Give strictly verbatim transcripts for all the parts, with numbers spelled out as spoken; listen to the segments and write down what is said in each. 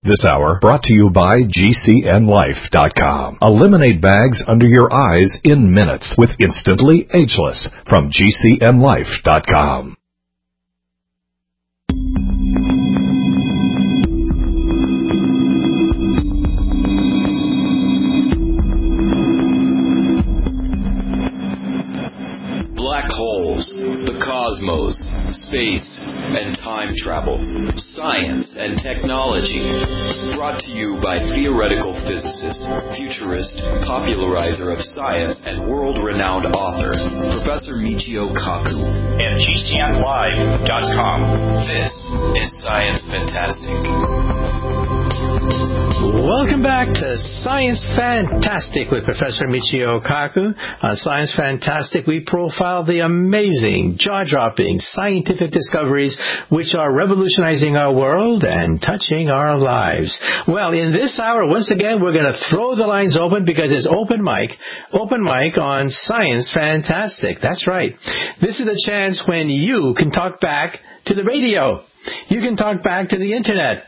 This hour brought to you by G C N Life dot com. Eliminate bags under your eyes in minutes with Instantly Ageless from G C N Life dot com. Black holes, the cosmos, space, and time travel, science and technology. Brought to you by theoretical physicist, futurist, popularizer of science, and world-renowned author, Professor Michio Kaku. And G C N Live dot com. This is Science Fantastic. Welcome back to Science Fantastic with Professor Michio Kaku. On Science Fantastic, we profile the amazing, jaw-dropping scientific discoveries which are revolutionizing our world and touching our lives. Well, in this hour, once again, we're going to throw the lines open because it's open mic, open mic on Science Fantastic. That's right. This is a chance when you can talk back to the radio. You can talk back to the internet.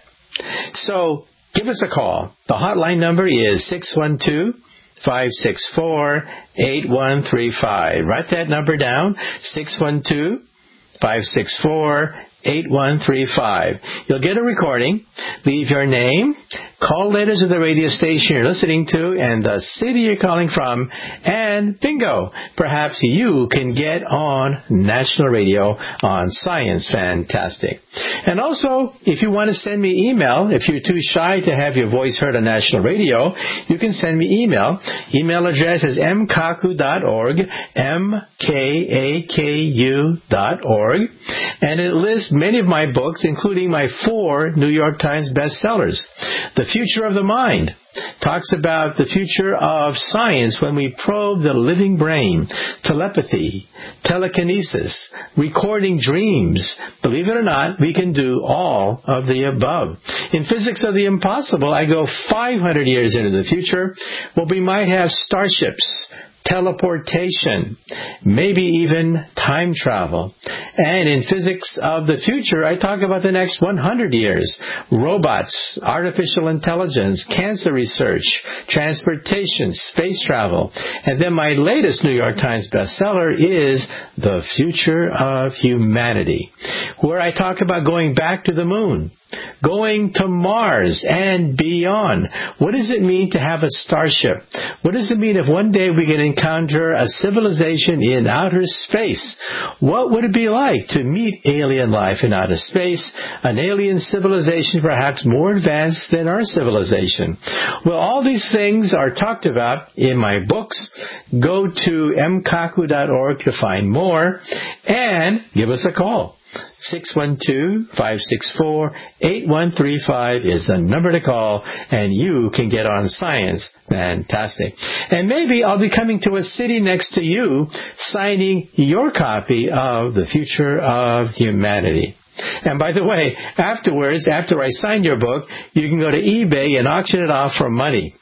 So give us a call. The hotline number is six one two, five six four, eight one three five. Write that number down, six one two, five six four, eight one three five. You'll get a recording. Leave your name, call letters of the radio station you're listening to, and the city you're calling from, and bingo, perhaps you can get on national radio on Science Fantastic. And also, if you want to send me email, if you're too shy to have your voice heard on national radio, you can send me email. Email address is m kaku dot org, M K A K U dot org, and it lists many of my books, including my four New York Times bestsellers. The Future of the Mind talks about the future of science when we probe the living brain, telepathy, telekinesis, recording dreams. Believe it or not, we can do all of the above. In Physics of the Impossible, I go five hundred years into the future, where we might have starships, teleportation, maybe even time travel. And in Physics of the Future, I talk about the next one hundred years, robots, artificial intelligence, cancer research, transportation, space travel. And then my latest New York Times bestseller is The Future of Humanity, where I talk about going back to the moon, going to Mars and beyond. What does it mean to have a starship? What does it mean if one day we can encounter a civilization in outer space? What would it be like to meet alien life in outer space, an alien civilization perhaps more advanced than our civilization? Well, all these things are talked about in my books. Go to m kaku dot org to find more and give us a call. six one two, five six four, eight one three five is the number to call, and you can get on Science Fantastic. And maybe I'll be coming to a city next to you, signing your copy of The Future of Humanity. And by the way, afterwards, after I sign your book, you can go to eBay and auction it off for money.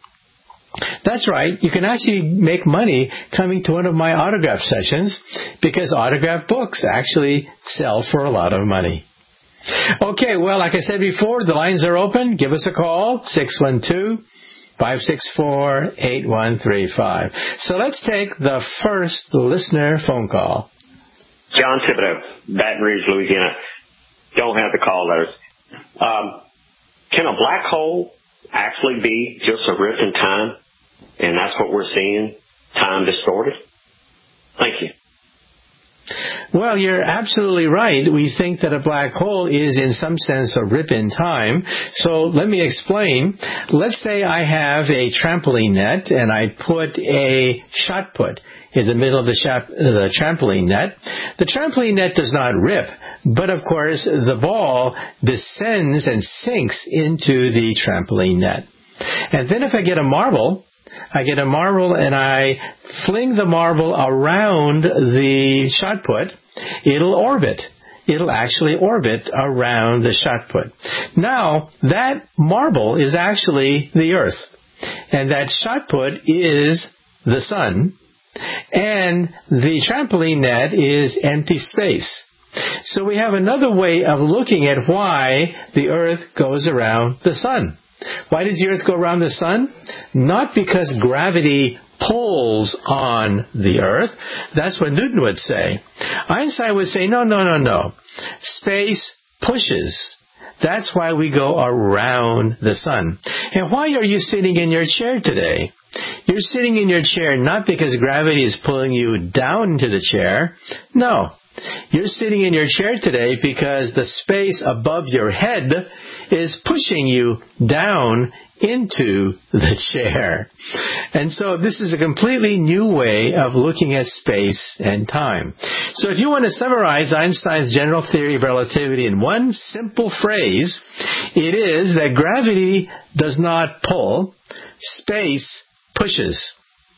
That's right. You can actually make money coming to one of my autograph sessions because autograph books actually sell for a lot of money. Okay, well, like I said before, the lines are open. Give us a call, six one two, five six four, eight one three five. So let's take the first listener phone call. John Thibodeau, Baton Rouge, Louisiana. Don't have the call letters. Um, can a black hole actually be just a rift in time? And that's what we're seeing, time distorted? Thank you. Well, you're absolutely right. We think that a black hole is, in some sense, a rip in time. So let me explain. Let's say I have a trampoline net, and I put a shot put in the middle of the, shop, the trampoline net. The trampoline net does not rip, but of course, the ball descends and sinks into the trampoline net. And then if I get a marble, I get a marble and I fling the marble around the shot put, it'll orbit. It'll actually orbit around the shot put. Now, that marble is actually the Earth. And that shot put is the sun. And the trampoline net is empty space. So we have another way of looking at why the Earth goes around the sun. Why does the Earth go around the sun? Not because gravity pulls on the Earth. That's what Newton would say. Einstein would say, no, no, no, no. Space pushes. That's why we go around the sun. And why are you sitting in your chair today? You're sitting in your chair not because gravity is pulling you down into the chair. No. You're sitting in your chair today because the space above your head is pushing you down into the chair. And so this is a completely new way of looking at space and time. So if you want to summarize Einstein's general theory of relativity in one simple phrase, it is that gravity does not pull, space pushes.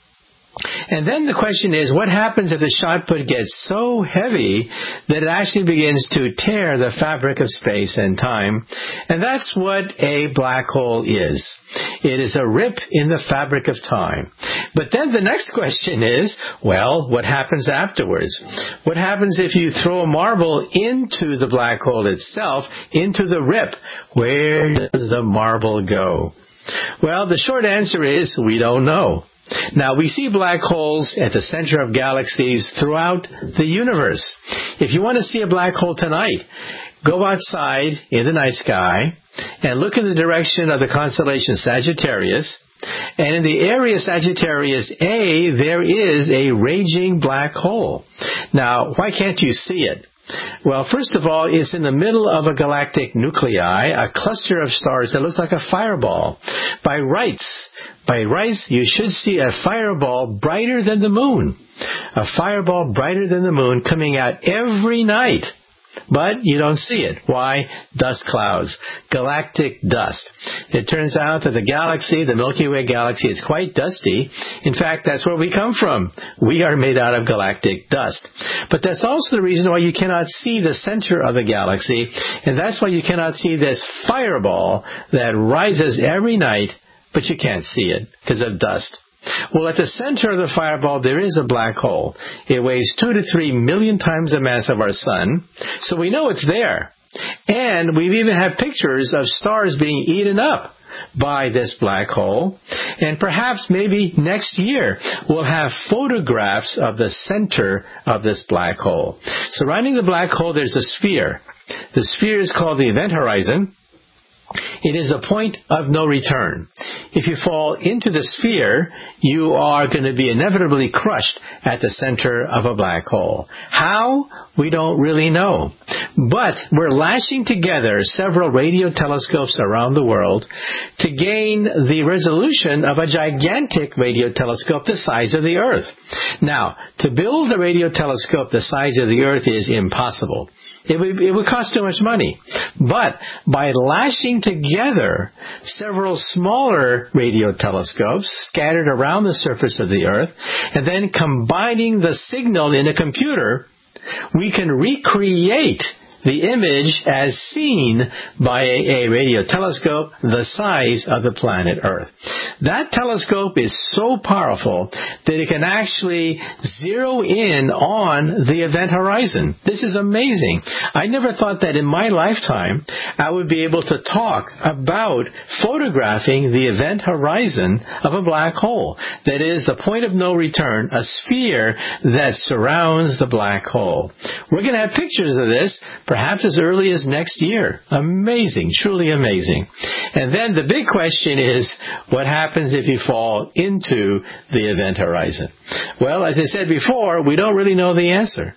And then the question is, what happens if the shot put gets so heavy that it actually begins to tear the fabric of space and time? And that's what a black hole is. It is a rip in the fabric of time. But then the next question is, well, what happens afterwards? What happens if you throw a marble into the black hole itself, into the rip? Where does the marble go? Well, the short answer is, we don't know. Now, we see black holes at the center of galaxies throughout the universe. If you want to see a black hole tonight, go outside in the night sky and look in the direction of the constellation Sagittarius. And in the area Sagittarius A, there is a raging black hole. Now, why can't you see it? Well, first of all, it's in the middle of a galactic nuclei, a cluster of stars that looks like a fireball. By rights, by rights, you should see a fireball brighter than the moon. A fireball brighter than the moon coming out every night. But you don't see it. Why? Dust clouds. Galactic dust. It turns out that the galaxy, the Milky Way galaxy, is quite dusty. In fact, that's where we come from. We are made out of galactic dust. But that's also the reason why you cannot see the center of the galaxy, and that's why you cannot see this fireball that rises every night, but you can't see it because of dust. Well, at the center of the fireball, there is a black hole. It weighs two to three million times the mass of our sun, so we know it's there. And we've even had pictures of stars being eaten up by this black hole. And perhaps maybe next year we'll have photographs of the center of this black hole. Surrounding the black hole, there's a sphere. The sphere is called the event horizon. It is a point of no return. If you fall into the sphere, you are going to be inevitably crushed at the center of a black hole. How? We don't really know. But we're lashing together several radio telescopes around the world to gain the resolution of a gigantic radio telescope the size of the Earth. Now, to build a radio telescope the size of the Earth is impossible. It would, it would cost too much money. But by lashing together several smaller radio telescopes scattered around the surface of the Earth, and then combining the signal in a computer, we can recreate the image as seen by a, a radio telescope the size of the planet Earth. That telescope is so powerful that it can actually zero in on the event horizon. This is amazing. I never thought that in my lifetime I would be able to talk about photographing the event horizon of a black hole. That is the point of no return, a sphere that surrounds the black hole. We're going to have pictures of this perhaps as early as next year. Amazing, truly amazing. And then the big question is, what happens if you fall into the event horizon? Well, as I said before, we don't really know the answer.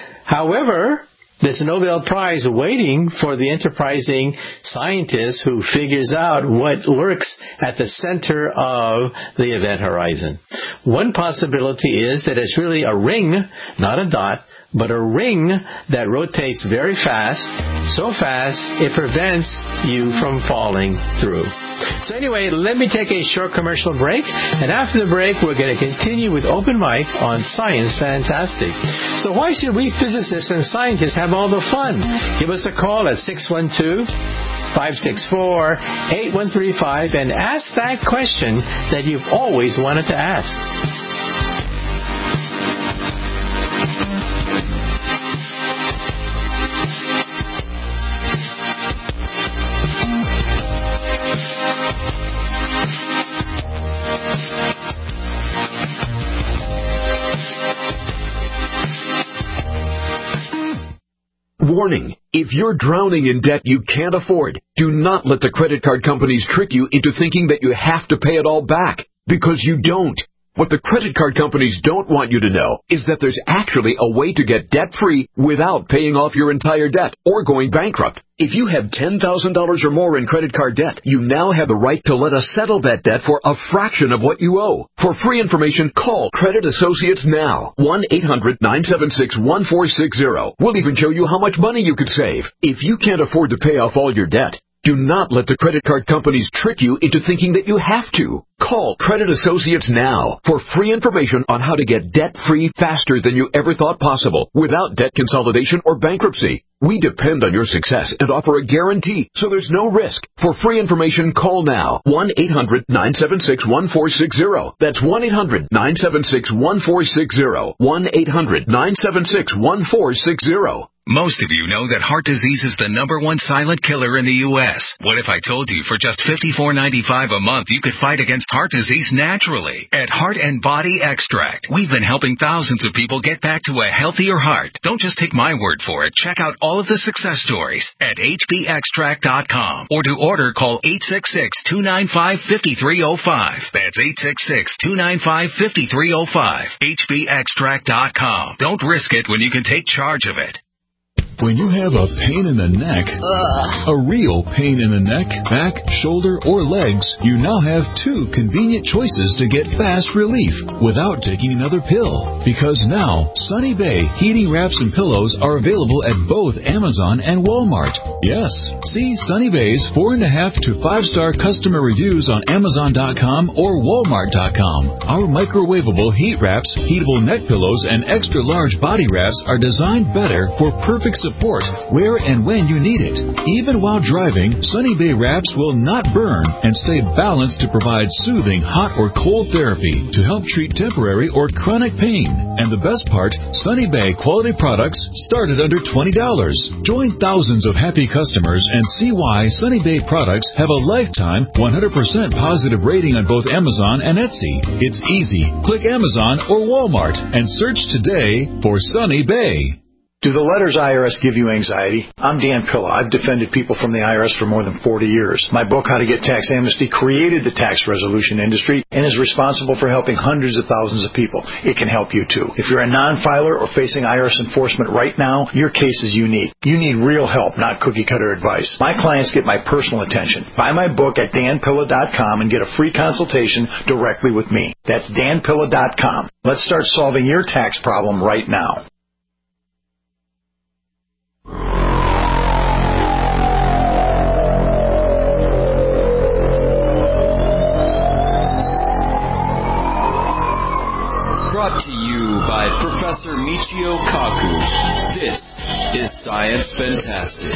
However, there's a Nobel Prize waiting for the enterprising scientist who figures out what lurks at the center of the event horizon. One possibility is that it's really a ring, not a dot, but a ring that rotates very fast, so fast it prevents you from falling through. So anyway, let me take a short commercial break, and after the break we're going to continue with Open Mic on Science Fantastic. So why should we physicists and scientists have all the fun? Give us a call at six one two, five six four, eight one three five and ask that question that you've always wanted to ask. Warning, if you're drowning in debt you can't afford, do not let the credit card companies trick you into thinking that you have to pay it all back, because you don't. What the credit card companies don't want you to know is that there's actually a way to get debt-free without paying off your entire debt or going bankrupt. If you have ten thousand dollars or more in credit card debt, you now have the right to let us settle that debt for a fraction of what you owe. For free information, call Credit Associates now. one eight hundred nine seven six one four six zero. We'll even show you how much money you could save. If you can't afford to pay off all your debt, do not let the credit card companies trick you into thinking that you have to. Call Credit Associates now for free information on how to get debt-free faster than you ever thought possible without debt consolidation or bankruptcy. We depend on your success and offer a guarantee, so there's no risk. For free information, call now. one eight hundred nine seven six one four six zero. That's one eight hundred nine seven six one four six zero. one eight hundred nine seven six one four six zero. Most of you know that heart disease is the number one silent killer in the U S What if I told you for just fifty-four ninety-five a month you could fight against heart disease naturally? At Heart and Body Extract, we've been helping thousands of people get back to a healthier heart. Don't just take my word for it. Check out all of the success stories at H B extract dot com, or to order, call eight six six, two nine five, five three zero five. That's eight six six, two nine five, five three zero five. H B extract dot com. Don't risk it when you can take charge of it. When you have a pain in the neck, Ugh. a real pain in the neck, back, shoulder, or legs, you now have two convenient choices to get fast relief without taking another pill. Because now, Sunny Bay heating wraps and pillows are available at both Amazon and Walmart. Yes, see Sunny Bay's four and a half to five star customer reviews on Amazon dot com or Walmart dot com. Our microwavable heat wraps, heatable neck pillows, and extra large body wraps are designed better for perfect support where and when you need it. Even while driving, Sunny Bay wraps will not burn and stay balanced to provide soothing hot or cold therapy to help treat temporary or chronic pain. And the best part, Sunny Bay quality products start at under twenty dollars. Join thousands of happy customers and see why Sunny Bay products have a lifetime one hundred percent positive rating on both Amazon and Etsy. It's easy. Click Amazon or Walmart and search today for Sunny Bay. Do the letters I R S give you anxiety? I'm Dan Pilla. I've defended people from the I R S for more than forty years. My book, How to Get Tax Amnesty, created the tax resolution industry and is responsible for helping hundreds of thousands of people. It can help you too. If you're a non-filer or facing I R S enforcement right now, your case is unique. You need real help, not cookie-cutter advice. My clients get my personal attention. Buy my book at dan pilla dot com and get a free consultation directly with me. That's dan pilla dot com. Let's start solving your tax problem right now. Brought to you by Professor Michio Kaku. This is Science Fantastic.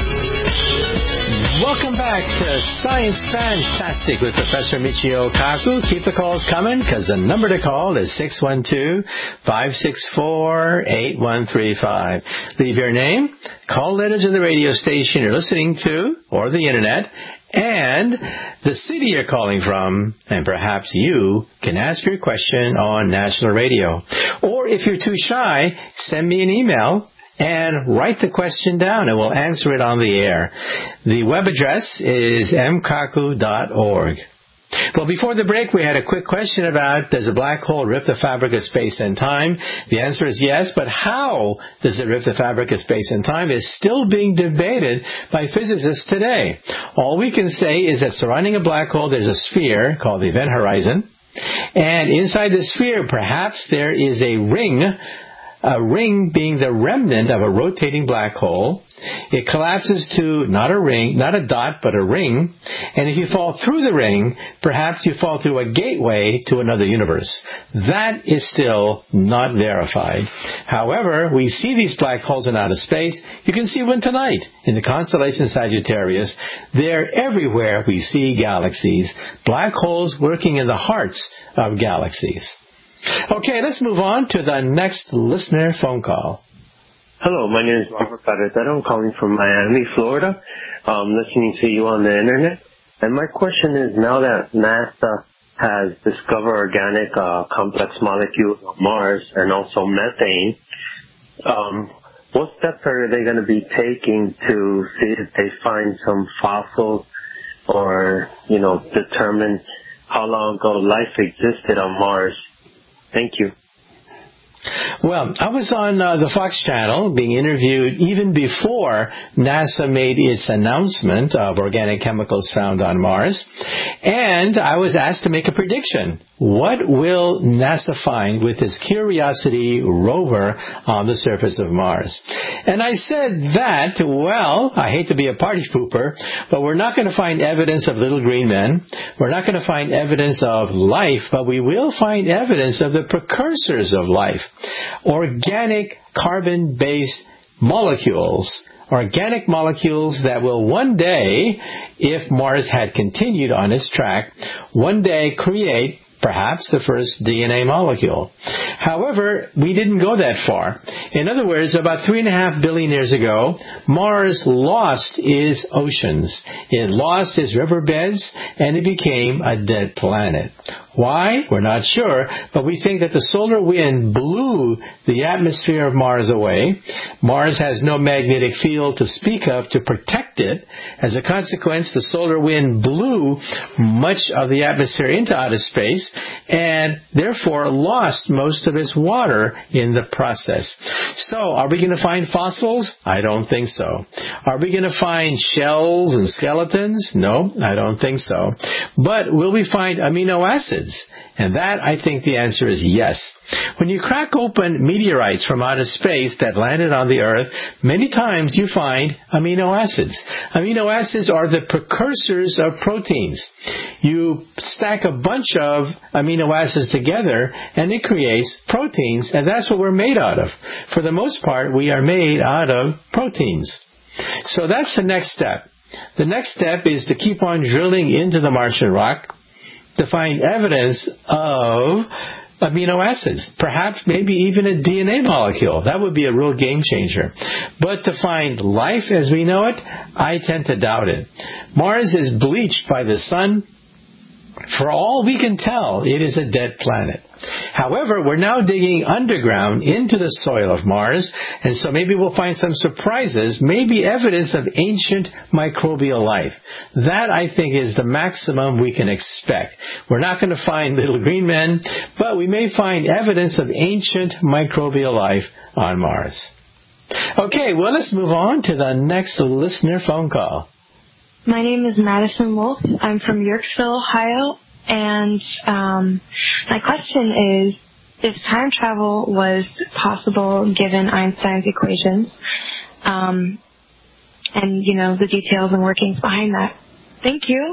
Welcome back to Science Fantastic with Professor Michio Kaku. Keep the calls coming, because the number to call is six one two, five six four, eight one three five. Leave your name, call letters of the radio station you're listening to, or the Internet, and the city you're calling from, and perhaps you can ask your question on national radio. Or if you're too shy, send me an email and write the question down, and we'll answer it on the air. The web address is m kaku dot org. Well, before the break, we had a quick question about, does a black hole rip the fabric of space and time? The answer is yes, but how does it rip the fabric of space and time is still being debated by physicists today. All we can say is that surrounding a black hole, there's a sphere called the event horizon, and inside the sphere, perhaps there is a ring, a ring being the remnant of a rotating black hole. It collapses to not a ring, not a dot, but a ring. And if you fall through the ring, perhaps you fall through a gateway to another universe. That is still not verified. However, we see these black holes in outer space. You can see one tonight in the constellation Sagittarius. They're everywhere. We see galaxies. Black holes working in the hearts of galaxies. Okay, let's move on to the next listener phone call. Hello, my name is Robert Carretero. I'm calling from Miami, Florida. I'm listening to you on the Internet. And my question is, now that NASA has discovered organic uh, complex molecules on Mars and also methane, um, what steps are they going to be taking to see if they find some fossils or, you know, determine how long ago life existed on Mars? Thank you. Well, I was on uh, the Fox channel being interviewed even before NASA made its announcement of organic chemicals found on Mars. And I was asked to make a prediction. What will NASA find with its Curiosity rover on the surface of Mars? And I said that, well, I hate to be a party pooper, but we're not going to find evidence of little green men. We're not going to find evidence of life, but we will find evidence of the precursors of life. Organic carbon-based molecules, organic molecules that will one day, if Mars had continued on its track, one day create perhaps the first D N A molecule. However, we didn't go that far. In other words, about three and a half billion years ago, Mars lost its oceans. It lost its riverbeds, and it became a dead planet. Why? We're not sure, but we think that the solar wind blew the atmosphere of Mars away. Mars has no magnetic field to speak of to protect it. As a consequence, the solar wind blew much of the atmosphere into outer space and therefore lost most of its water in the process. So, are we going to find fossils? I don't think so. Are we going to find shells and skeletons? No, I don't think so. But will we find amino acids? And that, I think the answer is yes. When you crack open meteorites from outer space that landed on the Earth, many times you find amino acids. Amino acids are the precursors of proteins. You stack a bunch of amino acids together, and it creates proteins, and that's what we're made out of. For the most part, we are made out of proteins. So that's the next step. The next step is to keep on drilling into the Martian rock to find evidence of amino acids, perhaps maybe even a D N A molecule. That would be a real game changer. But to find life as we know it, I tend to doubt it. Mars is bleached by the sun. For all we can tell, it is a dead planet. However, we're now digging underground into the soil of Mars, and so maybe we'll find some surprises, maybe evidence of ancient microbial life. That, I think, is the maximum we can expect. We're not going to find little green men, but we may find evidence of ancient microbial life on Mars. Okay, well, let's move on to the next listener phone call. My name is Madison Wolf. I'm from Yorksville, Ohio, and um, my question is, if time travel was possible given Einstein's equations, um, and, you know, the details and workings behind that. Thank you.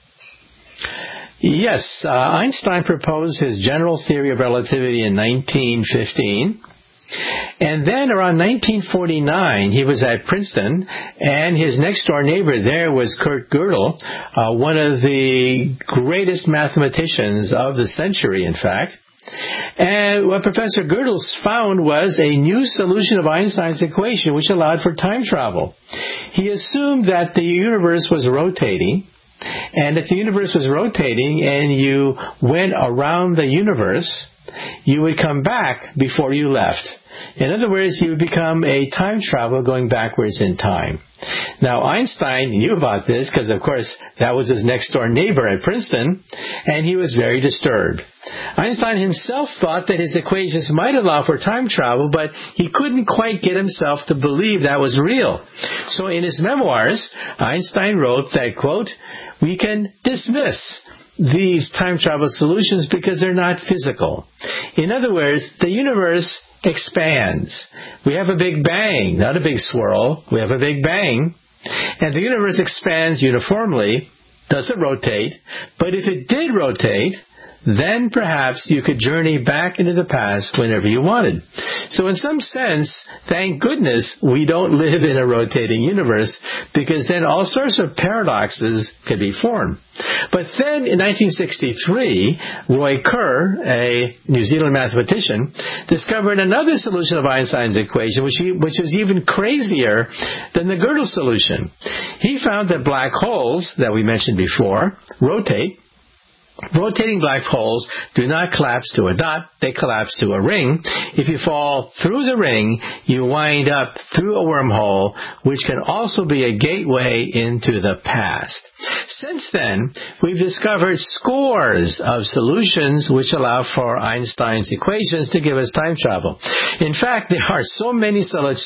Yes, uh, Einstein proposed his general theory of relativity in nineteen fifteen. And then around nineteen forty-nine, he was at Princeton, and his next-door neighbor there was Kurt Gödel, uh, one of the greatest mathematicians of the century, in fact. And what Professor Gödel found was a new solution of Einstein's equation, which allowed for time travel. He assumed that the universe was rotating, and if the universe was rotating and you went around the universe, you would come back before you left. In other words, you would become a time traveler going backwards in time. Now, Einstein knew about this because, of course, that was his next-door neighbor at Princeton, and he was very disturbed. Einstein himself thought that his equations might allow for time travel, but he couldn't quite get himself to believe that was real. So in his memoirs, Einstein wrote that, quote, "We can dismiss these time travel solutions because they're not physical." In other words, the universe expands. We have a big bang, not a big swirl. We have a big bang. And the universe expands uniformly, doesn't rotate. But if it did rotate, then perhaps you could journey back into the past whenever you wanted. So in some sense, thank goodness we don't live in a rotating universe, because then all sorts of paradoxes could be formed. But then in nineteen sixty-three, Roy Kerr, a New Zealand mathematician, discovered another solution of Einstein's equation, which, he, which was even crazier than the Gödel solution. He found that black holes, that we mentioned before, rotate. rotating black holes do not collapse to a dot, they collapse to a ring. If you fall through the ring, you wind up through a wormhole, which can also be a gateway into the past. Since then, we've discovered scores of solutions which allow for Einstein's equations to give us time travel. In fact, there are so many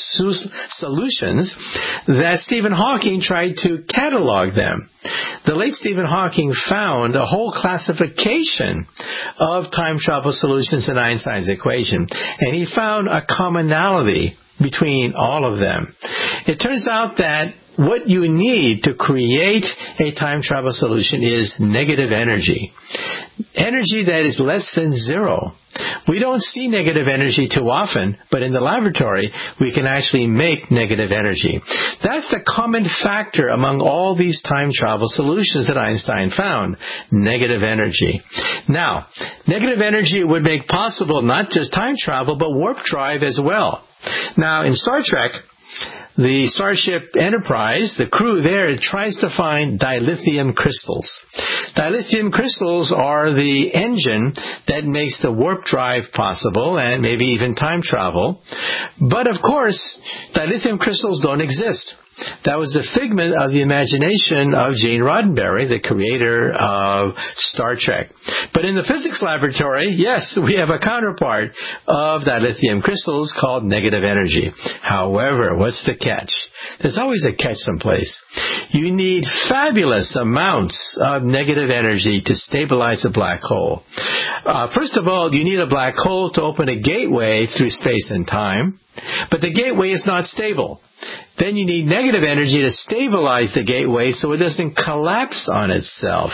solutions that Stephen Hawking tried to catalog them. The late Stephen Hawking found a whole classification of time travel solutions in Einstein's equation, and he found a commonality between all of them. It turns out that what you need to create a time travel solution is negative energy. Energy that is less than zero. We don't see negative energy too often, but in the laboratory, we can actually make negative energy. That's the common factor among all these time travel solutions that Einstein found, negative energy. Now, negative energy would make possible not just time travel, but warp drive as well. Now, in Star Trek, the Starship Enterprise, the crew there, tries to find dilithium crystals. Dilithium crystals are the engine that makes the warp drive possible and maybe even time travel. But of course, dilithium crystals don't exist. That was the figment of the imagination of Gene Roddenberry, the creator of Star Trek. But in the physics laboratory, yes, we have a counterpart of dilithium crystals called negative energy. However, what's the catch? There's always a catch someplace. You need fabulous amounts of negative energy to stabilize a black hole. Uh, first of all, you need a black hole to open a gateway through space and time. But the gateway is not stable. Then you need negative energy to stabilize the gateway so it doesn't collapse on itself.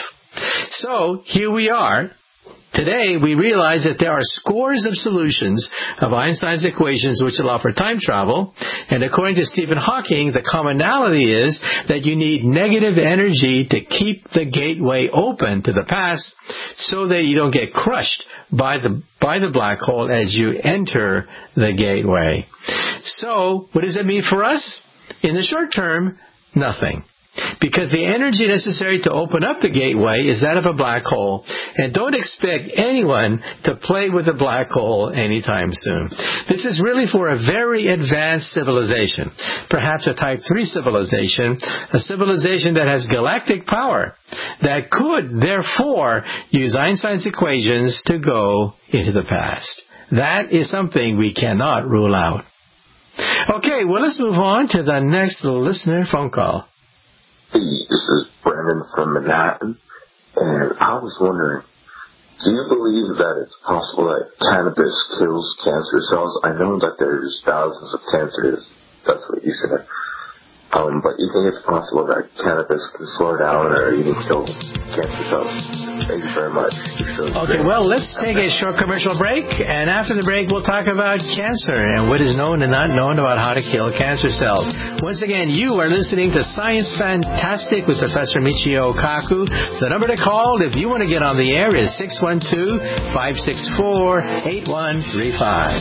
So here we are. Today, we realize that there are scores of solutions of Einstein's equations which allow for time travel. And according to Stephen Hawking, the commonality is that you need negative energy to keep the gateway open to the past so that you don't get crushed by the by the black hole as you enter the gateway. So, what does that mean for us? In the short term, nothing. Because the energy necessary to open up the gateway is that of a black hole. And don't expect anyone to play with a black hole anytime soon. This is really for a very advanced civilization. Perhaps a type three civilization. A civilization that has galactic power. That could, therefore, use Einstein's equations to go into the past. That is something we cannot rule out. Okay, well, let's move on to the next listener phone call. Hey, this is Brandon from Manhattan, and I was wondering, do you believe that it's possible that cannabis kills cancer cells? I know that there's thousands of cancers, that's what you said, um, but you think it's possible that cannabis can slow down or even kill cancer cells? Thank you very much. Okay, well, let's take a short commercial break, and after the break, we'll talk about cancer and what is known and not known about how to kill cancer cells. Once again, you are listening to Science Fantastic with Professor Michio Kaku. The number to call if you want to get on the air is six one two, five six four, eight one three five.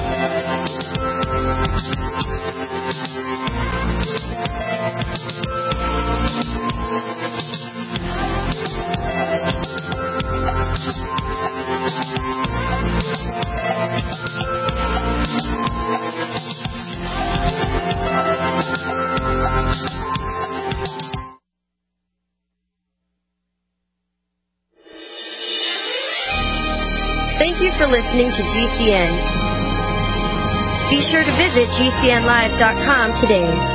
Thank you for listening to G C N. Be sure to visit G C N live dot com today.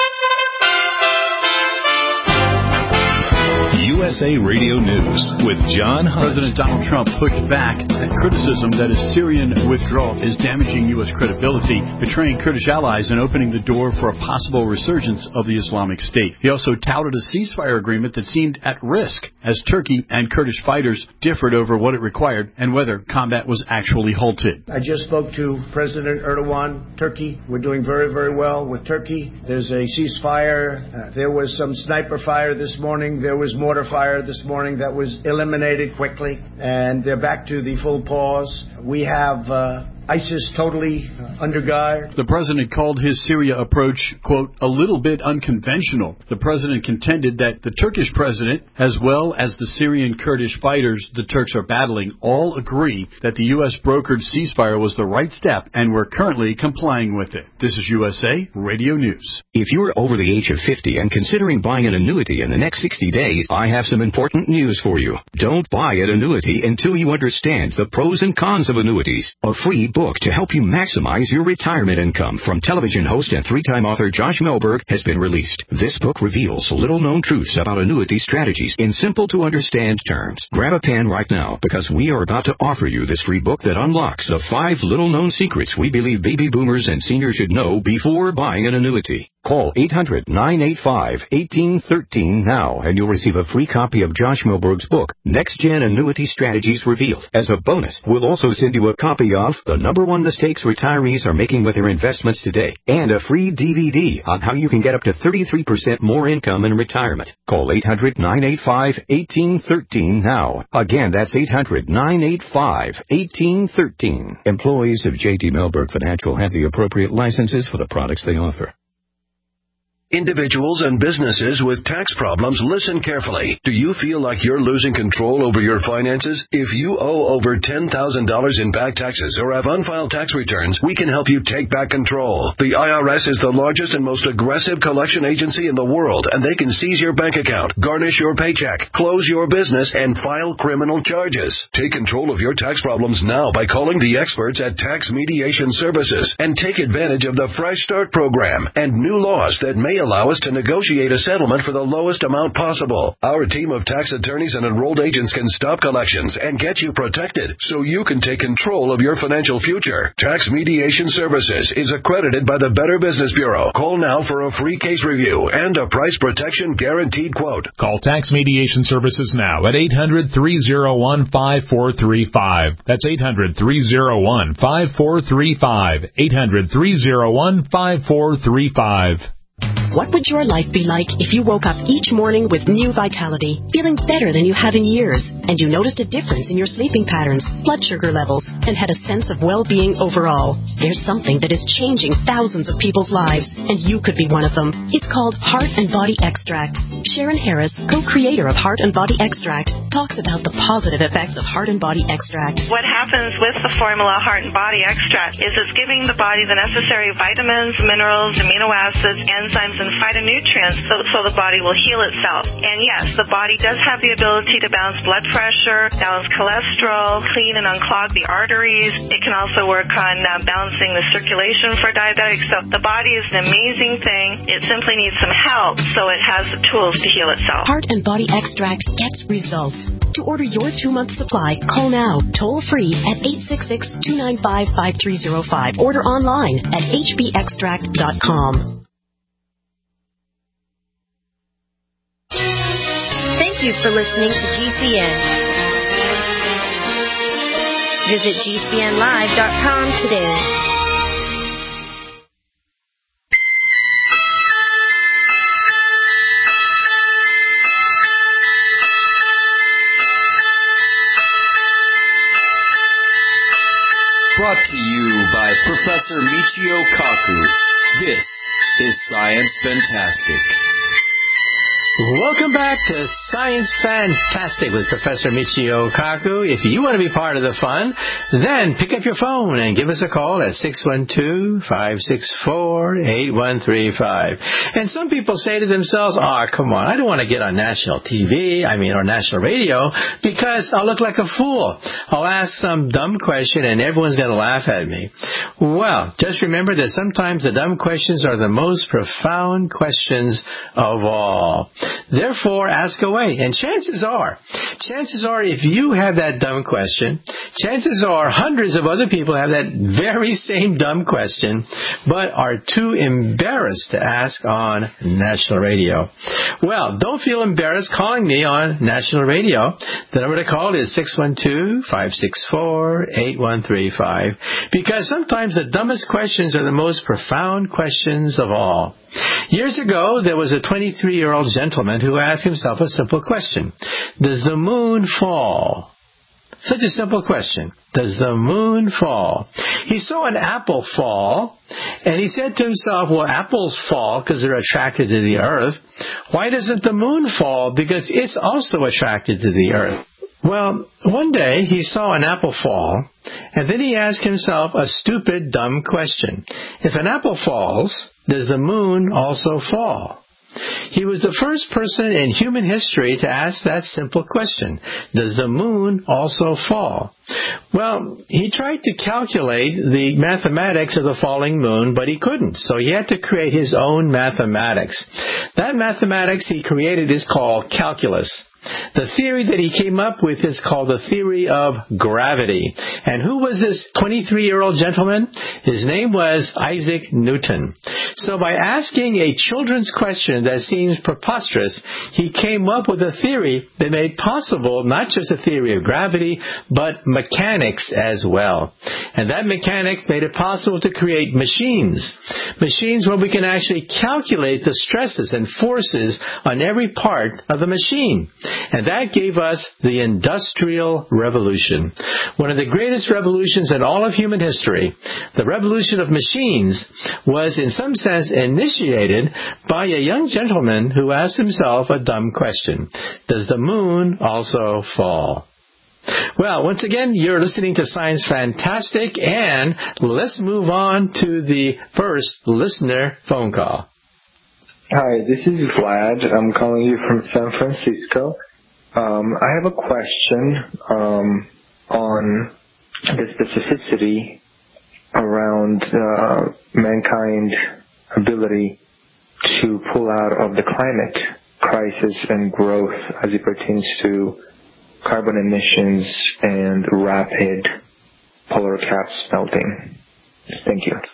U S A Radio News with John Hunt. President Donald Trump pushed back at criticism that his Syrian withdrawal is damaging U S credibility, betraying Kurdish allies and opening the door for a possible resurgence of the Islamic State. He also touted a ceasefire agreement that seemed at risk as Turkey and Kurdish fighters differed over what it required and whether combat was actually halted. I just spoke to President Erdogan, Turkey. We're doing very, very well with Turkey. There's a ceasefire. Uh, there was some sniper fire this morning. There was mortar fire this morning that was eliminated quickly, and they're back to the full pause. We have uh, ISIS totally uh, under guard. The president called his Syria approach, quote, a little bit unconventional. The president contended that the Turkish president, as well as the Syrian Kurdish fighters the Turks are battling, all agree that the U S brokered ceasefire was the right step, and we're currently complying with it. This is U S A Radio News. If you're over the age of fifty and considering buying an annuity in the next sixty days, I have some important news for you. Don't buy an annuity until you understand the pros and cons of annuities. A free book to help you maximize your retirement income from television host and three-time author Josh Melberg has been released. This book reveals little-known truths about annuity strategies in simple-to-understand terms. Grab a pen right now, because we are about to offer you this free book that unlocks the five little-known secrets we believe baby boomers and seniors should know before buying an annuity. Call eight hundred, nine eight five, one eight one three now, and you'll receive a free copy of Josh Melberg's book, Next Gen Annuity Strategies Revealed. As a bonus, we'll also send you a copy of The Number One Mistakes Retirees Are Making with Their Investments Today, and a free D V D on how you can get up to thirty-three percent more income in retirement. Call eight hundred, nine eight five, one eight one three now. Again, that's eight hundred, nine eight five, one eight one three. Employees of J T Melberg Financial have the appropriate licenses for the products they offer. Individuals and businesses with tax problems, listen carefully. Do you feel like you're losing control over your finances? If you owe over ten thousand dollars in back taxes or have unfiled tax returns, we can help you take back control. The I R S is the largest and most aggressive collection agency in the world, and they can seize your bank account, garnish your paycheck, close your business, and file criminal charges. Take control of your tax problems now by calling the experts at Tax Mediation Services and take advantage of the Fresh Start program and new laws that may allow us to negotiate a settlement for the lowest amount possible. Our team of tax attorneys and enrolled agents can stop collections and get you protected so you can take control of your financial future. Tax Mediation Services is accredited by the Better Business Bureau. Call now for a free case review and a price protection guaranteed quote. Call Tax Mediation Services now at eight hundred, three oh one, five four three five. That's eight hundred, three oh one, five four three five. eight hundred, three oh one, five four three five. What would your life be like if you woke up each morning with new vitality, feeling better than you have in years, and you noticed a difference in your sleeping patterns, blood sugar levels, and had a sense of well-being overall? There's something that is changing thousands of people's lives, and you could be one of them. It's called Heart and Body Extract. Sharon Harris, co-creator of Heart and Body Extract, talks about the positive effects of Heart and Body Extract. What happens with the formula Heart and Body Extract is it's giving the body the necessary vitamins, minerals, amino acids, enzymes, and phytonutrients so, so the body will heal itself. And yes, the body does have the ability to balance blood pressure, balance cholesterol, clean and unclog the arteries. It can also work on uh, balancing the circulation for diabetics. So the body is an amazing thing. It simply needs some help so it has the tools to heal itself. Heart and Body Extract gets results. To order your two-month supply, call now, toll-free at eight six six, two nine five, five three zero five. Order online at h b extract dot com. Thank you for listening to G C N. Visit G C N live dot com today. Brought to you by Professor Michio Kaku. This is Science Fantastic. Welcome back to Science Fantastic with Professor Michio Kaku. If you want to be part of the fun, then pick up your phone and give us a call at six one two, five six four, eight one three five. And some people say to themselves, oh, come on, I don't want to get on national T V, I mean, or national radio, because I'll look like a fool. I'll ask some dumb question and everyone's going to laugh at me. Well, just remember that sometimes the dumb questions are the most profound questions of all. Therefore, ask away. And chances are, chances are if you have that dumb question, chances are hundreds of other people have that very same dumb question, but are too embarrassed to ask on national radio. Well, don't feel embarrassed calling me on national radio. The number to call is six one two, five six four, eight one three five, because sometimes the dumbest questions are the most profound questions of all. Years ago, there was a twenty-three-year-old gentleman who asked himself a simple question. Does the moon fall? Such a simple question. Does the moon fall? He saw an apple fall, and he said to himself, well, apples fall because they're attracted to the earth. Why doesn't the moon fall? Because it's also attracted to the earth. Well, one day he saw an apple fall, and then he asked himself a stupid, dumb question. If an apple falls, does the moon also fall? He was the first person in human history to ask that simple question. Does the moon also fall? Well, he tried to calculate the mathematics of the falling moon, but he couldn't. So he had to create his own mathematics. That mathematics he created is called calculus. The theory that he came up with is called the theory of gravity. And who was this twenty-three-year-old gentleman? His name was Isaac Newton. So by asking a children's question that seems preposterous, he came up with a theory that made possible not just the theory of gravity, but mechanics as well. And that mechanics made it possible to create machines. Machines where we can actually calculate the stresses and forces on every part of the machine. And that gave us the Industrial Revolution. One of the greatest revolutions in all of human history. The revolution of machines was in some sense initiated by a young gentleman who asked himself a dumb question. Does the moon also fall? Well, once again, you're listening to Science Fantastic, and let's move on to the first listener phone call. Hi, this is Vlad. I'm calling you from San Francisco. Um, I have a question um, on the specificity around uh, mankind's ability to pull out of the climate crisis and growth as it pertains to carbon emissions and rapid polar caps melting. Thank you.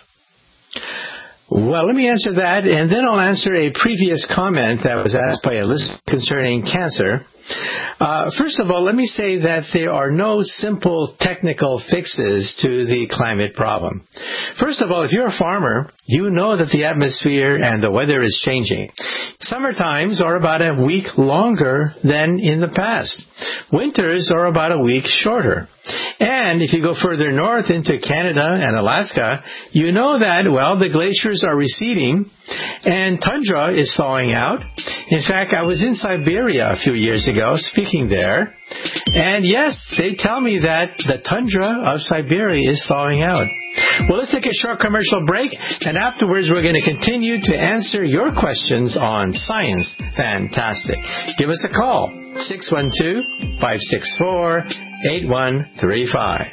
Well, let me answer that, and then I'll answer a previous comment that was asked by a listener concerning cancer. Uh, first of all, let me say that there are no simple technical fixes to the climate problem. First of all, if you're a farmer, you know that the atmosphere and the weather is changing. Summer times are about a week longer than in the past. Winters are about a week shorter. And if you go further north into Canada and Alaska, you know that, well, the glaciers are receding and tundra is thawing out. In fact, I was in Siberia a few years ago speaking there, and yes, they tell me that the tundra of Siberia is thawing out. Well, let's take a short commercial break, and afterwards we're going to continue to answer your questions on Science Fantastic. Give us a call, six one two, five six four, eight one three five.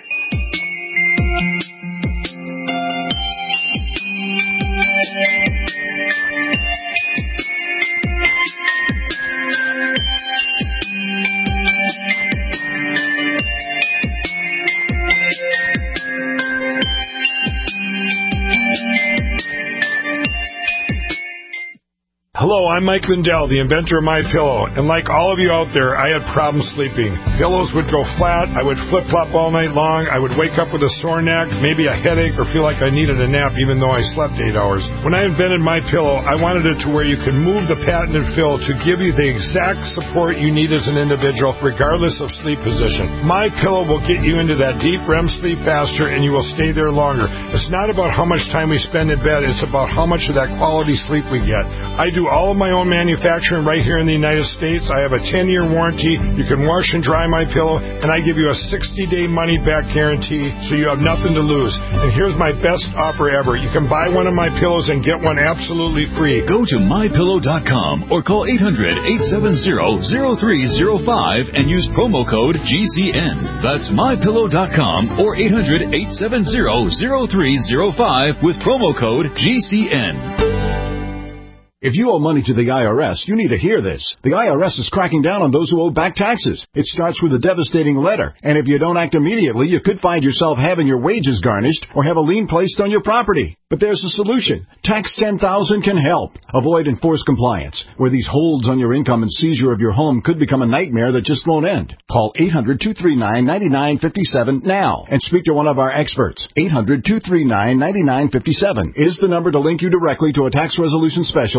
Hello, I'm Mike Lindell, the inventor of MyPillow, and like all of you out there, I had problems sleeping. Pillows would go flat, I would flip-flop all night long, I would wake up with a sore neck, maybe a headache, or feel like I needed a nap even though I slept eight hours. When I invented MyPillow, I wanted it to where you could move the patented fill to give you the exact support you need as an individual, regardless of sleep position. MyPillow will get you into that deep R E M sleep faster, and you will stay there longer. It's not about how much time we spend in bed, it's about how much of that quality sleep we get. I do all of my own manufacturing right here in the United States. I have a ten-year warranty. You can wash and dry my pillow, and I give you a sixty-day money-back guarantee, so you have nothing to lose. And here's my best offer ever. You can buy one of my pillows and get one absolutely free. Go to my pillow dot com or call eight hundred, eight seven zero, zero three zero five and use promo code G C N. That's my pillow dot com or eight hundred, eight seven zero, zero three zero five with promo code G C N. If you owe money to the I R S, you need to hear this. The I R S is cracking down on those who owe back taxes. It starts with a devastating letter, and if you don't act immediately, you could find yourself having your wages garnished or have a lien placed on your property. But there's a solution. Tax ten thousand can help. Avoid enforced compliance, where these holds on your income and seizure of your home could become a nightmare that just won't end. Call eight hundred, two three nine, nine nine five seven now and speak to one of our experts. eight hundred, two three nine, nine nine five seven is the number to link you directly to a tax resolution specialist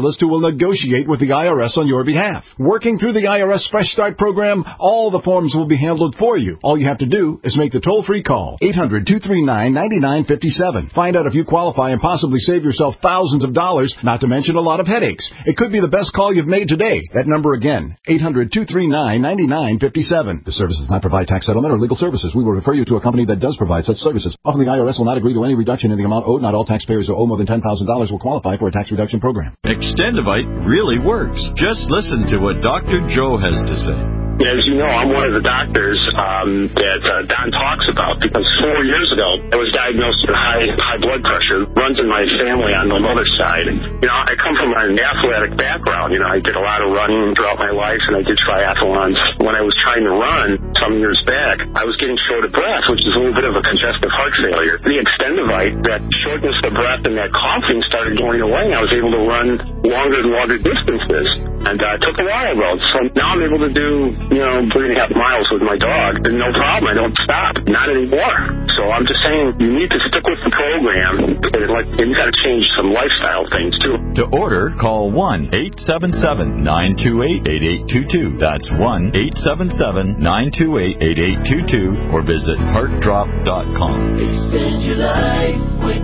specialist who will negotiate with the I R S on your behalf. Working through the I R S Fresh Start program, all the forms will be handled for you. All you have to do is make the toll-free call, eight hundred, two three nine, nine nine five seven. Find out if you qualify and possibly save yourself thousands of dollars, not to mention a lot of headaches. It could be the best call you've made today. That number again, eight hundred, two three nine, nine nine five seven. The service does not provide tax settlement or legal services. We will refer you to a company that does provide such services. Often the I R S will not agree to any reduction in the amount owed. Not all taxpayers who owe more than ten thousand dollars will qualify for a tax reduction program. Extendivite really works. Just listen to what Doctor Joe has to say. As you know, I'm one of the doctors um, that uh, Don talks about, because four years ago I was diagnosed with high high blood pressure. Runs in my family on my mother's side. You know, I come from an athletic background. You know, I did a lot of running throughout my life, and I did triathlons. When I was trying to run some years back, I was getting short of breath, which is a little bit of a congestive heart failure. The Extendivite, that shortness of breath and that coughing started going away, and I was able to run longer and longer distances. And uh, it took a while, though. So now I'm able to do, you know, three and a half miles with my dog. And no problem. I don't stop. Not anymore. So I'm just saying, you need to stick with the program. And, like, and you got to change some lifestyle things, too. To order, call one eight seven seven, nine two eight, eight eight two two. That's one eight seven seven, nine two eight, eight eight two two. Or visit heart drop dot com. Extend your life with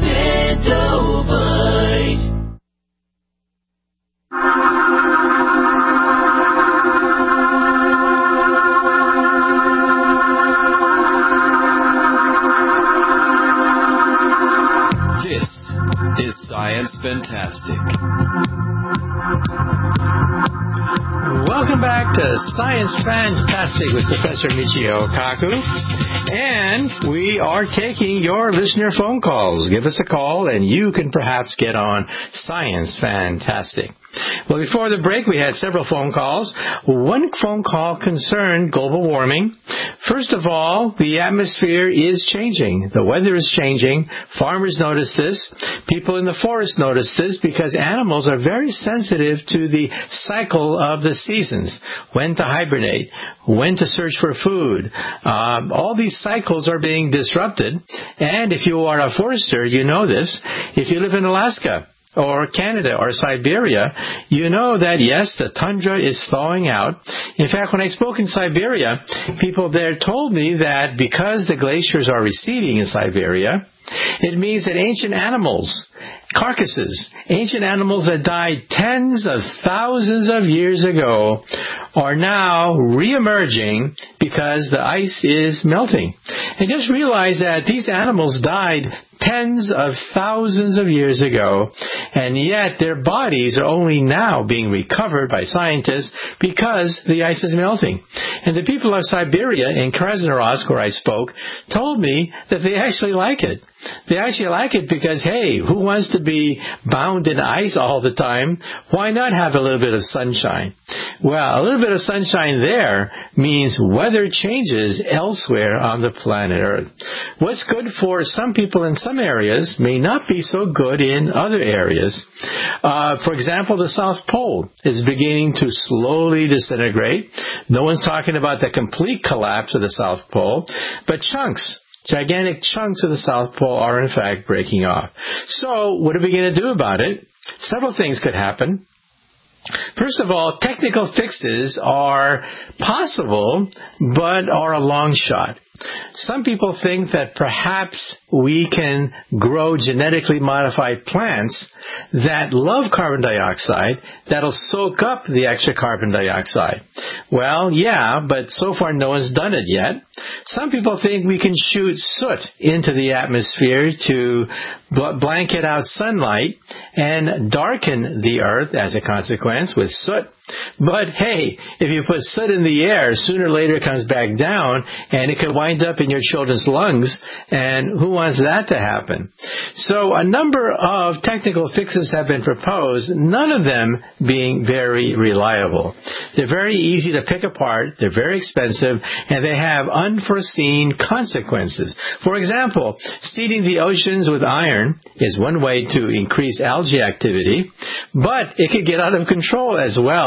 Extendivite. This is Science Fantastic. Welcome back to Science Fantastic with Professor Michio Kaku. And we are taking your listener phone calls. Give us a call and you can perhaps get on Science Fantastic. Well, before the break, we had several phone calls. One phone call concerned global warming. First of all, the atmosphere is changing. The weather is changing. Farmers notice this. People in the forest notice this because animals are very sensitive to the cycle of the seasons. When to hibernate, when to search for food. Um, all these cycles are being disrupted. And if you are a forester, you know this. If you live in Alaska, or Canada or Siberia, you know that, yes, the tundra is thawing out. In fact, when I spoke in Siberia, people there told me that because the glaciers are receding in Siberia, it means that ancient animals, carcasses, ancient animals that died tens of thousands of years ago, are now re-emerging because the ice is melting. And just realize that these animals died tens of thousands of years ago, and yet their bodies are only now being recovered by scientists because the ice is melting. And the people of Siberia in Krasnoyarsk, where I spoke, told me that they actually like it. They actually like it because, hey, who wants to be bound in ice all the time? Why not have a little bit of sunshine? Well, a little bit of sunshine there means weather changes elsewhere on the planet Earth. What's good for some people in some areas may not be so good in other areas. Uh, for example, the South Pole is beginning to slowly disintegrate. No one's talking about the complete collapse of the South Pole, but chunks, gigantic chunks of the South Pole are in fact breaking off. So what are we going to do about it? Several things could happen. First of all, technical fixes are possible, but are a long shot. Some people think that perhaps we can grow genetically modified plants that love carbon dioxide that'll soak up the extra carbon dioxide. Well, yeah, but so far no one's done it yet. Some people think we can shoot soot into the atmosphere to bl- blanket out sunlight and darken the earth as a consequence with soot. But hey, if you put soot in the air, sooner or later it comes back down and it could wind up in your children's lungs, and who wants that to happen? So a number of technical fixes have been proposed, none of them being very reliable. They're very easy to pick apart, they're very expensive, and they have unforeseen consequences. For example, seeding the oceans with iron is one way to increase algae activity, but it could get out of control as well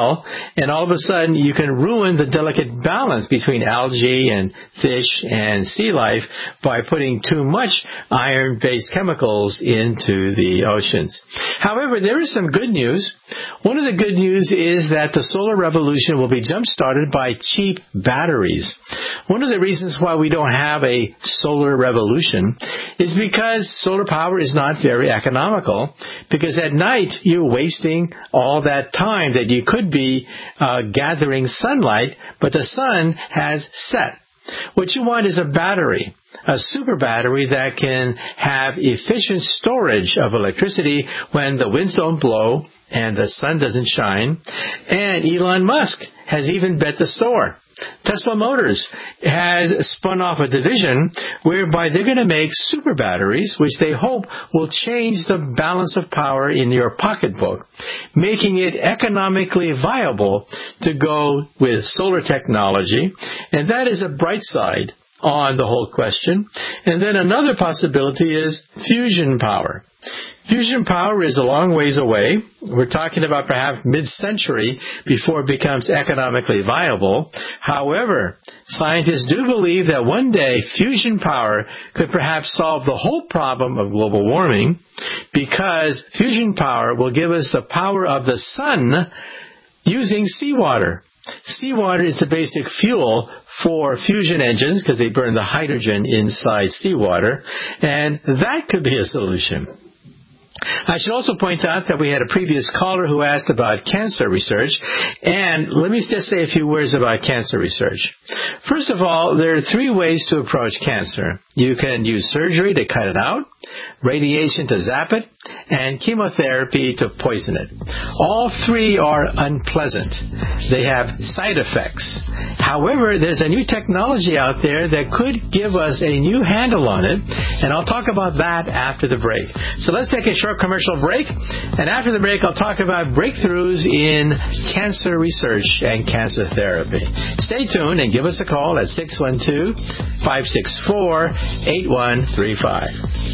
well, and all of a sudden you can ruin the delicate balance between algae and fish and sea life by putting too much iron-based chemicals into the oceans. However, there is some good news. One of the good news is that the solar revolution will be jump-started by cheap batteries. One of the reasons why we don't have a solar revolution is because solar power is not very economical, because at night you're wasting all that time that you could be uh, gathering sunlight, but the sun has set. What you want is a battery, a super battery that can have efficient storage of electricity when the winds don't blow and the sun doesn't shine. And Elon Musk has even bet the store. Tesla Motors has spun off a division whereby they're going to make super batteries, which they hope will change the balance of power in your pocketbook, making it economically viable to go with solar technology. And that is a bright side on the whole question. And then another possibility is fusion power. Fusion power is a long ways away. We're talking about perhaps mid-century before it becomes economically viable. However, scientists do believe that one day fusion power could perhaps solve the whole problem of global warming, because fusion power will give us the power of the sun using seawater. Seawater is the basic fuel for fusion engines because they burn the hydrogen inside seawater, and that could be a solution. I should also point out that we had a previous caller who asked about cancer research, and let me just say a few words about cancer research. First of all, there are three ways to approach cancer. You can use surgery to cut it out, radiation to zap it, and chemotherapy to poison it. All three are unpleasant. They have side effects. However, there's a new technology out there that could give us a new handle on it, and I'll talk about that after the break. So let's take a short commercial break, and after the break I'll talk about breakthroughs in cancer research and cancer therapy. Stay tuned and give us a call at six one two, five six four, eight one three five.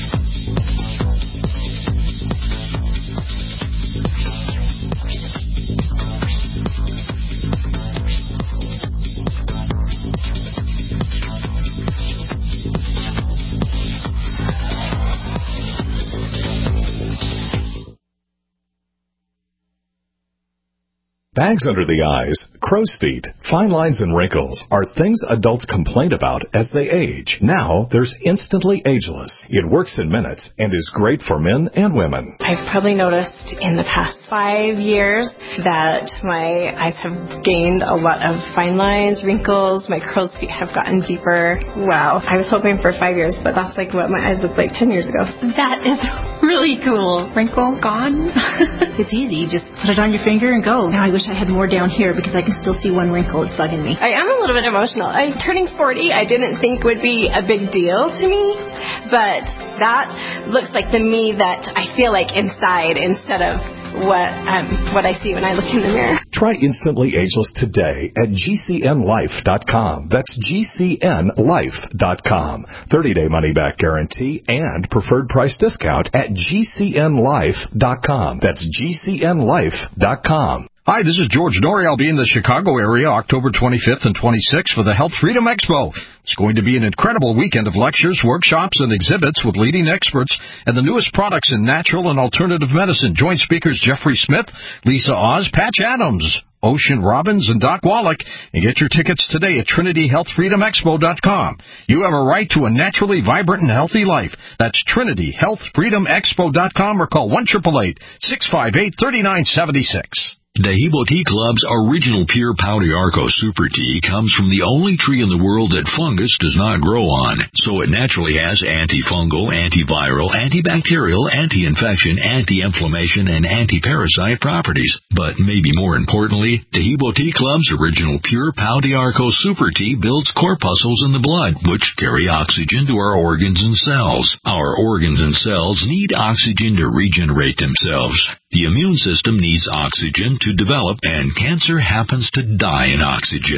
Bags under the eyes, crow's feet, fine lines and wrinkles are things adults complain about as they age. Now there's Instantly Ageless. It works in minutes and is great for men and women. I've probably noticed in the past five years that my eyes have gained a lot of fine lines, wrinkles, my crow's feet have gotten deeper. Wow. I was hoping for five years, but that's like what my eyes looked like ten years ago. That is really cool. Wrinkle gone. It's easy. Just put it on your finger and go. Now I wish I had more down here because I can still see one wrinkle. It's bugging me. I am a little bit emotional. I turning forty, I didn't think would be a big deal to me, but that looks like the me that I feel like inside instead of what um, what I see when I look in the mirror. Try Instantly Ageless today at G C N life dot com. That's G C N life dot com. thirty-day money-back guarantee and preferred price discount at G C N life dot com. That's G C N life dot com. Hi, this is George Norrie. I'll be in the Chicago area October twenty-fifth and twenty-sixth for the Health Freedom Expo. It's going to be an incredible weekend of lectures, workshops, and exhibits with leading experts and the newest products in natural and alternative medicine. Join speakers Jeffrey Smith, Lisa Oz, Patch Adams, Ocean Robbins, and Doc Wallach, and get your tickets today at Trinity Health Freedom Expo dot com. You have a right to a naturally vibrant and healthy life. That's Trinity Health Freedom Expo dot com or call one eight eight eight, six five eight, three nine seven six. Dehibo Tea Club's original pure Pau d'Arco Super Tea comes from the only tree in the world that fungus does not grow on, so it naturally has antifungal, antiviral, antibacterial, anti-infection, anti-inflammation, and anti-parasite properties. But maybe more importantly, Dehibo Tea Club's original pure Pau d'Arco Super Tea builds corpuscles in the blood, which carry oxygen to our organs and cells. Our organs and cells need oxygen to regenerate themselves. The immune system needs oxygen to develop, and cancer happens to die in oxygen.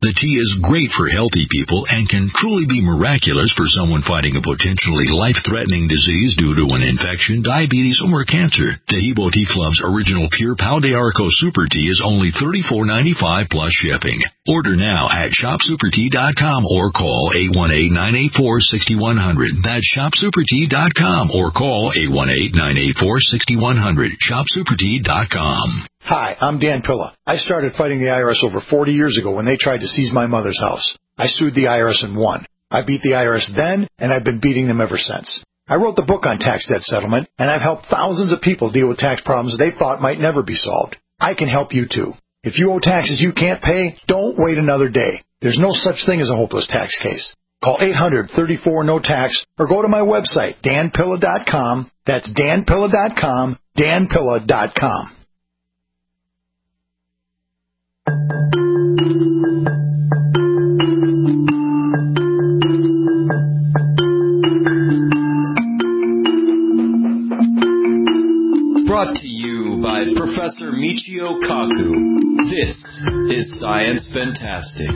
The tea is great for healthy people and can truly be miraculous for someone fighting a potentially life-threatening disease due to an infection, diabetes, or cancer. Taheebo Tea Club's original Pure Pau de Arco Super Tea is only thirty-four ninety-five plus shipping. Order now at shop super tea dot com or call eight one eight, nine eight four, six one zero zero. That's shop super tea dot com or call eight one eight, nine eight four, six one zero zero. shop super tea dot com. Hi, I'm Dan Pilla. I started fighting the I R S over forty years ago when they tried to seize my mother's house. I sued the I R S and won. I beat the I R S then, and I've been beating them ever since. I wrote the book on tax debt settlement, and I've helped thousands of people deal with tax problems they thought might never be solved. I can help you too. If you owe taxes you can't pay, don't wait another day. There's no such thing as a hopeless tax case. Call eight hundred, thirty-four, no tax or go to my website, dan pilla dot com. That's dan pilla dot com, dan pilla dot com. Brought to you by Professor Michio Kaku. This is Science Fantastic.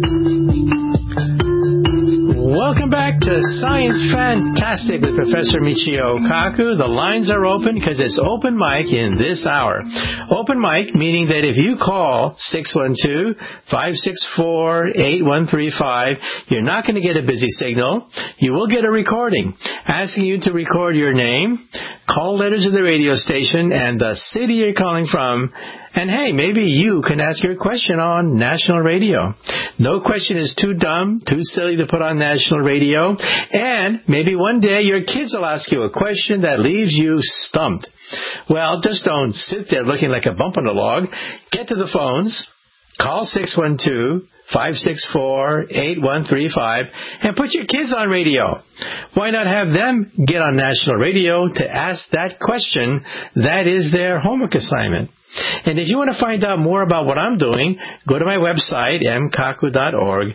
Welcome back to Science Fantastic with Professor Michio Kaku. The lines are open because it's open mic in this hour. Open mic meaning that if you call six one two, five six four, eight one three five, you're not going to get a busy signal. You will get a recording asking you to record your name, call letters of the radio station, and the city you're calling from. And hey, maybe you can ask your question on national radio. No question is too dumb, too silly to put on national radio. And maybe one day your kids will ask you a question that leaves you stumped. Well, just don't sit there looking like a bump on a log. Get to the phones. Call six one two, five six four, eight one three five and put your kids on radio. Why not have them get on national radio to ask that question? That is their homework assignment. And if you want to find out more about what I'm doing, go to my website, m kaku dot org,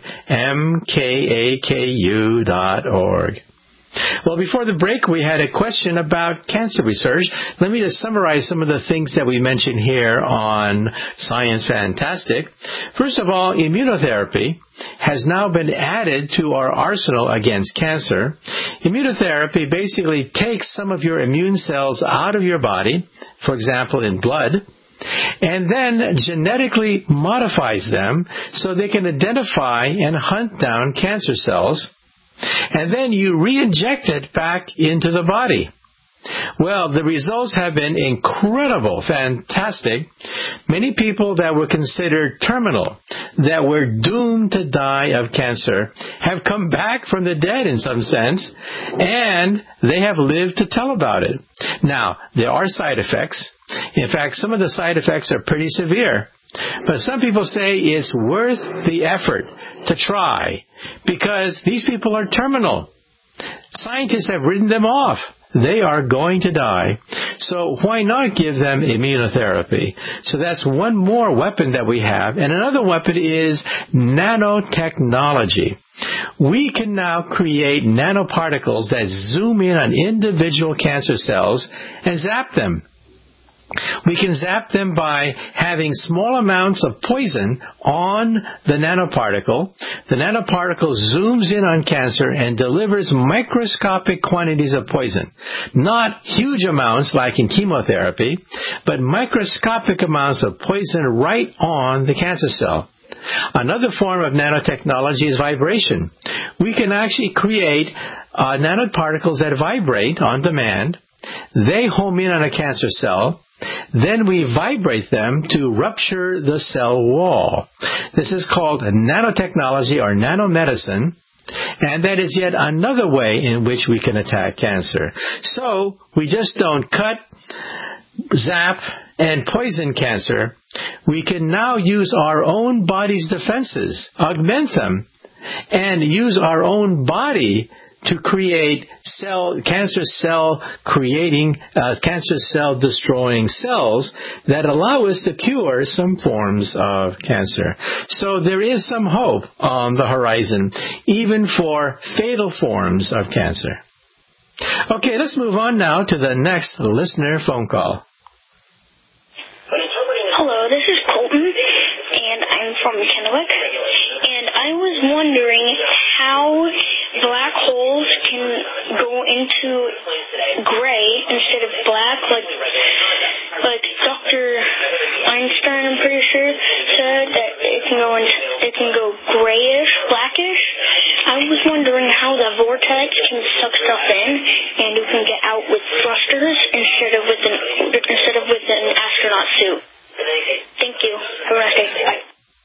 m k a k u dot org. Well, before the break, we had a question about cancer research. Let me just summarize some of the things that we mentioned here on Science Fantastic. First of all, immunotherapy has now been added to our arsenal against cancer. Immunotherapy basically takes some of your immune cells out of your body, for example, in blood, and then genetically modifies them so they can identify and hunt down cancer cells. And then you re-inject it back into the body. Well, the results have been incredible, fantastic. Many people that were considered terminal, that were doomed to die of cancer, have come back from the dead in some sense, and they have lived to tell about it. Now, there are side effects. In fact, some of the side effects are pretty severe. But some people say it's worth the effort to try because these people are terminal. Scientists have written them off. They are going to die. So why not give them immunotherapy? So that's one more weapon that we have. And another weapon is nanotechnology. We can now create nanoparticles that zoom in on individual cancer cells and zap them. We can zap them by having small amounts of poison on the nanoparticle. The nanoparticle zooms in on cancer and delivers microscopic quantities of poison. Not huge amounts like in chemotherapy, but microscopic amounts of poison right on the cancer cell. Another form of nanotechnology is vibration. We can actually create uh, nanoparticles that vibrate on demand. They home in on a cancer cell. Then we vibrate them to rupture the cell wall. This is called nanotechnology or nanomedicine, and that is yet another way in which we can attack cancer. So we just don't cut, zap, and poison cancer. We can now use our own body's defenses, augment them, and use our own body to create cell, cancer cell creating, uh, cancer cell destroying cells that allow us to cure some forms of cancer. So there is some hope on the horizon, even for fatal forms of cancer. Okay, let's move on now to the next listener phone call. Hello, this is Colton, and I'm from Kennewick. was wondering how black holes can go into gray instead of black, like like Doctor Einstein, I'm pretty sure, said that it can go in, it can go grayish, blackish. I was wondering how the vortex can suck stuff in, and you can get out with thrusters instead of with an instead of with an astronaut suit. Thank you. Have a nice day. Bye.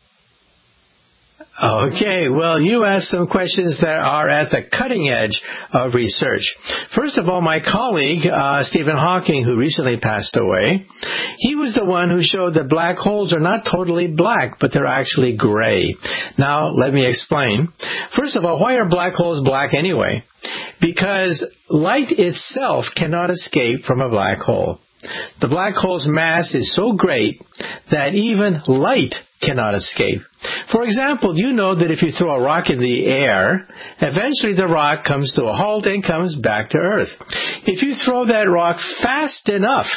Okay, well, you asked some questions that are at the cutting edge of research. First of all, my colleague, uh, Stephen Hawking, who recently passed away, he was the one who showed that black holes are not totally black, but they're actually gray. Now, let me explain. First of all, why are black holes black anyway? Because light itself cannot escape from a black hole. The black hole's mass is so great that even light cannot escape. For example, you know that if you throw a rock in the air, eventually the rock comes to a halt and comes back to Earth. If you throw that rock fast enough,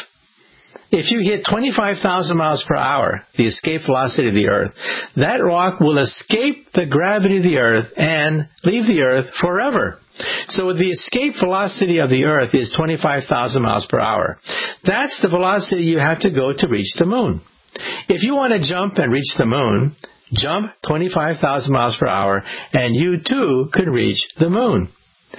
if you hit twenty-five thousand miles per hour, the escape velocity of the Earth, that rock will escape the gravity of the Earth and leave the Earth forever. So the escape velocity of the Earth is twenty-five thousand miles per hour. That's the velocity you have to go to reach the moon. If you want to jump and reach the moon, jump twenty-five thousand miles per hour, and you too could reach the moon.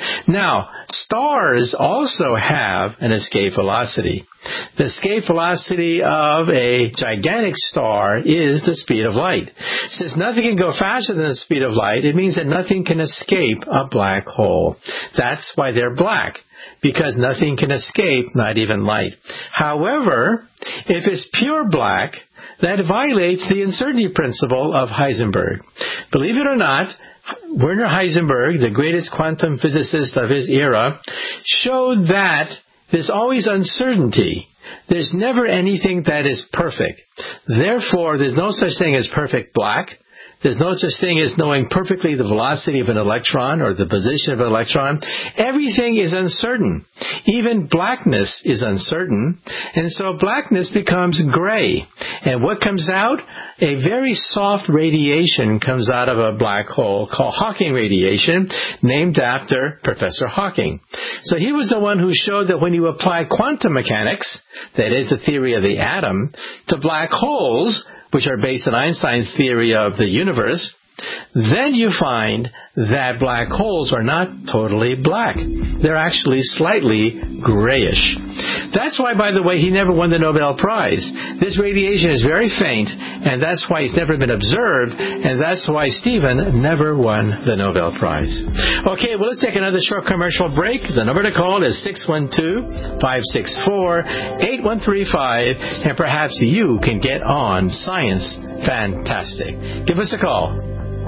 Now, stars also have an escape velocity. The escape velocity of a gigantic star is the speed of light. Since nothing can go faster than the speed of light, it means that nothing can escape a black hole. That's why they're black, because nothing can escape, not even light. However, if it's pure black, that violates the uncertainty principle of Heisenberg. Believe it or not, Werner Heisenberg, the greatest quantum physicist of his era, showed that there's always uncertainty. There's never anything that is perfect. Therefore, there's no such thing as perfect black. There's no such thing as knowing perfectly the velocity of an electron or the position of an electron. Everything is uncertain. Even blackness is uncertain. And so blackness becomes gray. And what comes out? A very soft radiation comes out of a black hole called Hawking radiation, named after Professor Hawking. So he was the one who showed that when you apply quantum mechanics, that is the theory of the atom, to black holes, which are based on Einstein's theory of the universe, then you find that black holes are not totally black. They're actually slightly grayish. That's why, by the way, he never won the Nobel Prize. This radiation is very faint, and that's why it's never been observed, and that's why Stephen never won the Nobel Prize. Okay, well, let's take another short commercial break. The number to call is six one two, five six four, eight one three five, and perhaps you can get on Science Fantastic. Give us a call.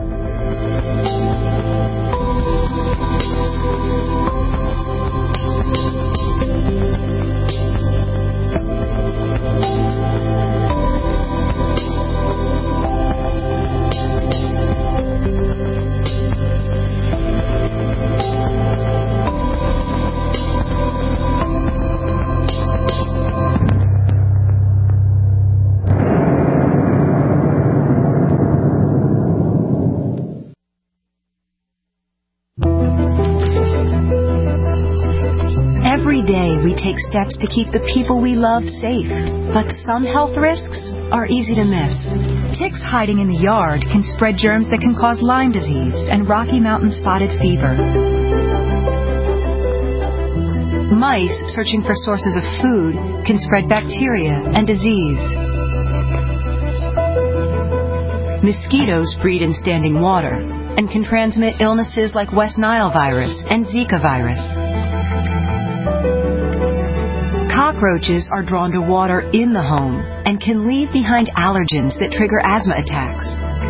Take steps to keep the people we love safe, but some health risks are easy to miss. Ticks hiding in the yard can spread germs that can cause Lyme disease and Rocky Mountain spotted fever. Mice searching for sources of food can spread bacteria and disease. Mosquitoes breed in standing water and can transmit illnesses like West Nile virus and Zika virus. Cockroaches are drawn to water in the home and can leave behind allergens that trigger asthma attacks.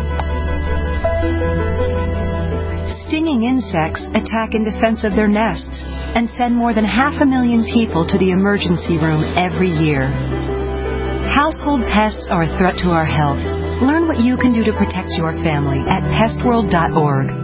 Stinging insects attack in defense of their nests and send more than half a million people to the emergency room every year. Household pests are a threat to our health. Learn what you can do to protect your family at pest world dot org.